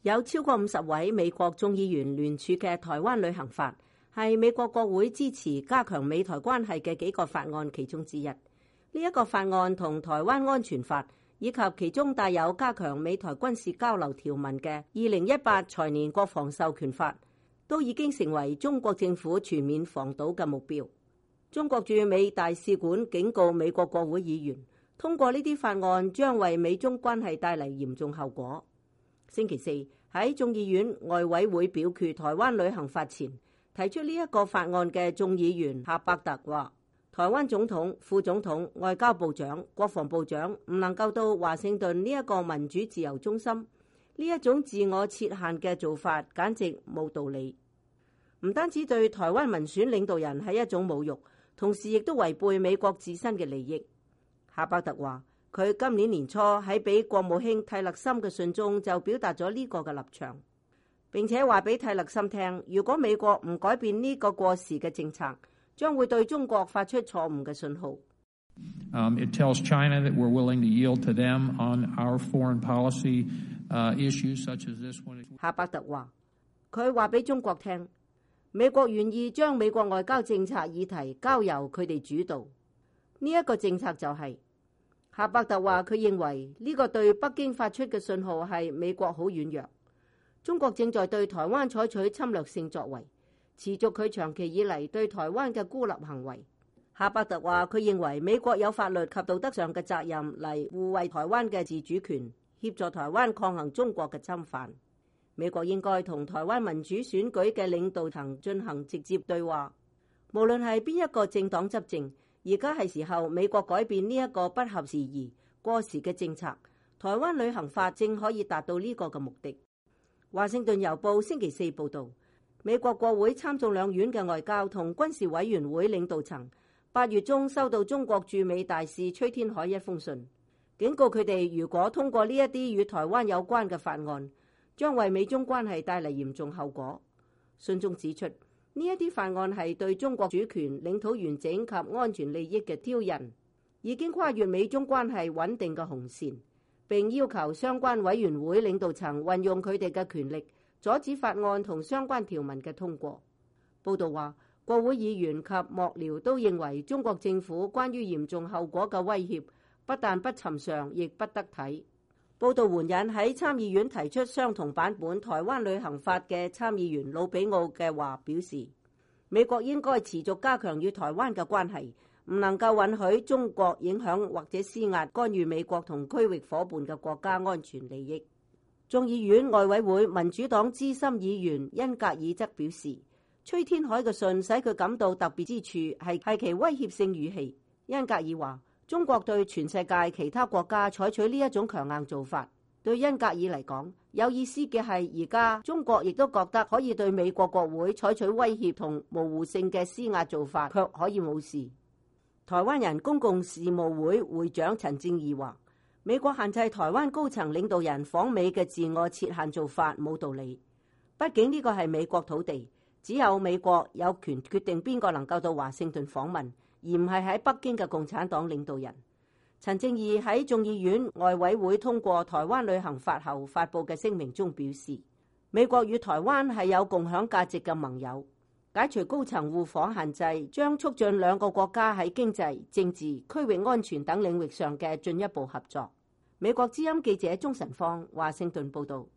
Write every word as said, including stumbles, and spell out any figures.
有超過五十位美國眾議員聯署嘅台灣旅行法，係美國國會支持加強美台關係嘅幾個法案其中之一。呢、這、一個法案同台灣安全法以及其中帶有加強美台軍事交流條文嘅二零一八財年國防授權法，都已經成為中國政府全面防堵嘅目標。中國駐美大使館警告美國國會議員，通過呢啲法案將為美中關係帶嚟嚴重後果。星期四喺眾議院外委會表決台灣旅行法前，提出呢一個法案嘅眾議員夏伯特話，台灣總統、副總統、外交部長、國防部長唔能夠到華盛頓呢一個民主自由中心，呢一種自我設限嘅做法簡直冇道理。唔單止對台灣民選領導人係一種侮辱，同時亦都違背美國自身嘅利益。夏伯特話，佢今年年初喺俾國務卿泰勒森嘅信中就表達咗呢個嘅立場，並且話俾泰勒森聽，如果美國唔改變呢個過時嘅政策，將會對中國發出錯誤嘅信號。 Um, it tells China that we're willing to yield to them on our foreign policy uh, issues such as this one. 夏伯特話，佢話俾中國聽，美國願意將美國外交政策議題交由佢哋主導。呢、這、一個政策就係、是。夏伯特話：佢認為呢個對北京發出嘅信號係美國好軟弱，中國正在對台灣採取侵略性作為，持續佢長期以嚟對台灣嘅孤立行為。夏伯特話：佢認為美國有法律及道德上嘅責任嚟護衛台灣嘅自主權，協助台灣抗衡中國嘅侵犯。美國應該同台灣民主選舉嘅領導層進行直接對話，無論係邊一個政黨執政。而家係時候，美國改變呢一個不合時宜、過時嘅政策。台灣旅行法正可以達到呢個嘅目的。華盛頓郵報星期四報導，美國國會參眾兩院嘅外交同軍事委員會領導層八月中收到中國駐美大使崔天凱一封信，警告佢哋如果通過呢一啲與台灣有關嘅法案，將為美中關係帶嚟嚴重後果。信中指出，呢一啲法案係對中國主權、領土完整及安全利益嘅挑釁，已經跨越美中關係穩定嘅紅線，並要求相關委員會領導層運用佢哋嘅權力，阻止法案同相關條文嘅通過。報道話，國會議員及幕僚都認為中國政府關於嚴重後果嘅威脅不但不尋常，亦不得體。報道援引喺參議院提出相同版本台灣旅行法嘅參議員魯比奧嘅話，表示美國應該持續加強與台灣嘅關係，唔能夠允許中國影響或者施壓干預美國同區域夥伴嘅國家安全利益。眾議院外委會民主黨資深議員恩格爾則表示，崔天凱嘅信使佢感到特別之處係係其威脅性語氣。恩格爾話，中國對全世界其他國家採取呢一種強硬做法，對恩格爾嚟講有意思嘅係，而家中國亦都覺得可以對美國國會採取威脅同模糊性嘅施壓做法，卻可以冇事。台灣人公共事務會會長陳正義話，美國限制台灣高層領導人訪美嘅自我設限做法冇道理，畢竟呢個係美國土地，只有美國有權決定邊個能夠到華盛頓訪問，而唔係喺北京嘅共產黨領導人。陳正義喺眾議院外委會通過台灣旅行法後發佈嘅聲明中表示，美國與台灣係有共享價值嘅盟友，解除高層互訪限制將促進兩個國家喺經濟、政治、區域安全等領域上嘅進一步合作。美國之音記者鍾晨芳華盛頓報道。